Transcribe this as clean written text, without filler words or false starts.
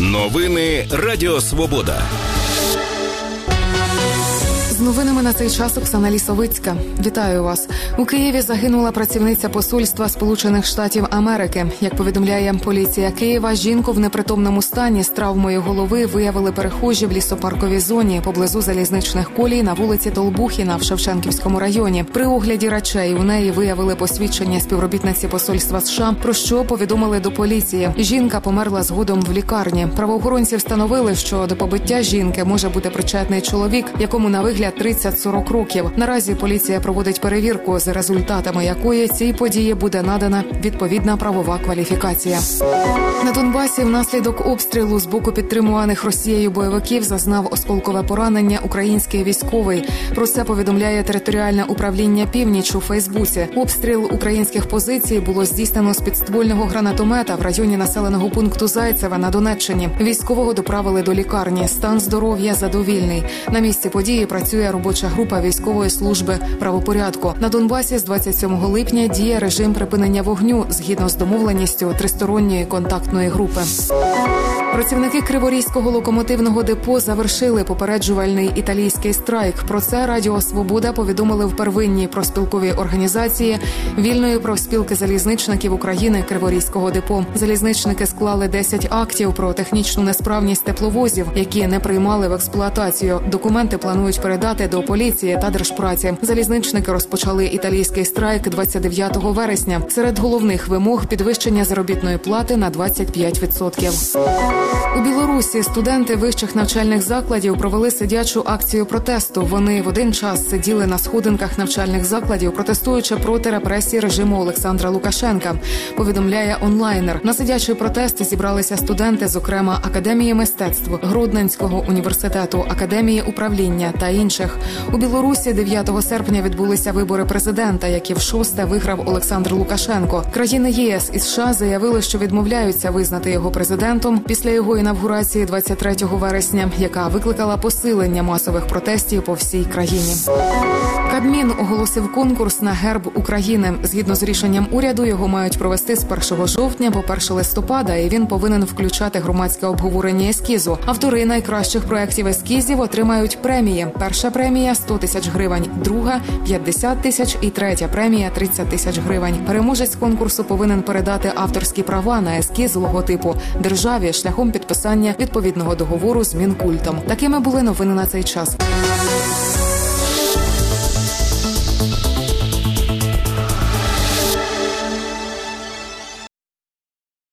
Новини Радіо Свобода. З новинами на цей час Оксана Лісовицька. Вітаю вас. У Києві загинула працівниця посольства Сполучених Штатів Америки. Як повідомляє поліція Києва, жінку в непритомному стані з травмою голови виявили перехожі в лісопарковій зоні поблизу залізничних колій на вулиці Толбухіна в Шевченківському районі. При огляді речей у неї виявили посвідчення співробітниці посольства США, про що повідомили до поліції. Жінка померла згодом в лікарні. Правоохоронці встановили, що до побиття жінки може бути причетний чоловік, якому на вигляд 30-40 років. Наразі поліція проводить перевірку, за результатами якої цій події буде надана відповідна правова кваліфікація. На Донбасі внаслідок обстрілу з боку підтримуваних Росією бойовиків зазнав осколкове поранення український військовий. Про це повідомляє територіальне управління «Північ» у Фейсбуці. Обстріл українських позицій було здійснено з підствольного гранатомета в районі населеного пункту Зайцеве на Донеччині. Військового доправили до лікарні. Стан здоров'я задовільний. На місці події працює робоча група військової служби правопорядку. На Донбасі з 27 липня діє режим припинення вогню згідно з домовленістю тристоронньої контактної групи. Працівники Криворізького локомотивного депо завершили попереджувальний італійський страйк. Про це Радіо Свобода повідомили в первинній профспілковій організації Вільної профспілки залізничників України Криворізького депо. Залізничники склали 10 актів про технічну несправність тепловозів, які не приймали в експлуатацію. Документи планують передати до поліції та Держпраці. Залізничники розпочали італійський страйк 29 вересня. Серед головних вимог – підвищення заробітної плати на 25%. У Білорусі студенти вищих навчальних закладів провели сидячу акцію протесту. Вони в один час сиділи на сходинках навчальних закладів, протестуючи проти репресій режиму Олександра Лукашенка, повідомляє онлайнер. На сидячий протест зібралися студенти, зокрема Академії мистецтв, Гродненського університету, Академії управління та інших. У Білорусі 9 серпня відбулися вибори президента, які в-6 виграв Олександр Лукашенко. Країни ЄС і США заявили, що відмовляються визнати його президентом після його інавгурації 23 вересня, яка викликала посилення масових протестів по всій країні. Кабмін оголосив конкурс на герб України. Згідно з рішенням уряду, його мають провести з 1 жовтня по 1 листопада, і він повинен включати громадське обговорення ескізу. Автори найкращих проєктів ескізів отримають премії. Перша премія – 100 тисяч гривень, друга – 50 тисяч і третя премія – 30 тисяч гривень. Переможець конкурсу повинен передати авторські права на ескіз логотипу державі шляхом підписання відповідного договору з Мінкультом. Такими були новини на цей час.